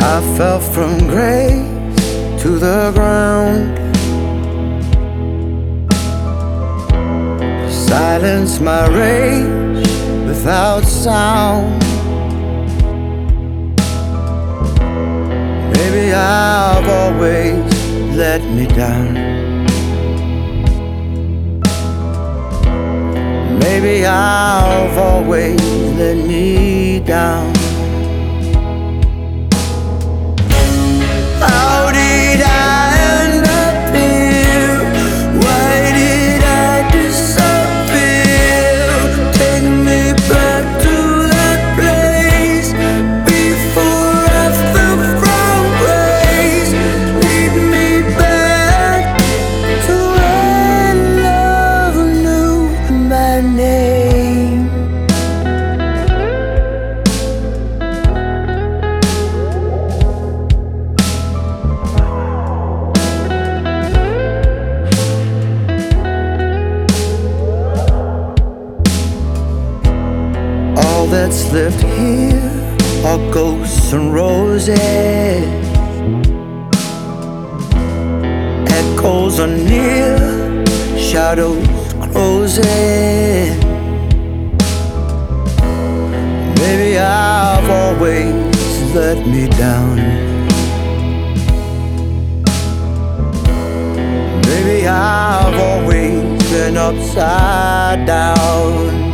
I fell from grace to the ground. Silence my rage without sound. Maybe I've always let me down. Maybe I've always let me down. How did I end up here? Why did I disappear? Take me back to that place before I fell from grace. Lead me back to where love knew my name. All that's left here are ghosts and roses. Echoes are near, shadows closing. Maybe I've always let me down. Maybe I've always been upside down.